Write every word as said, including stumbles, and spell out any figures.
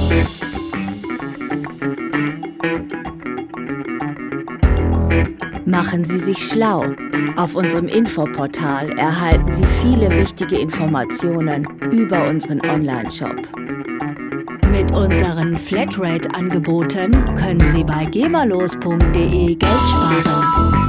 Machen Sie sich schlau. Auf unserem Infoportal erhalten Sie viele wichtige Informationen über unseren Online-Shop. Mit unseren Flatrate-Angeboten können Sie bei geberlos punkt de Geld sparen.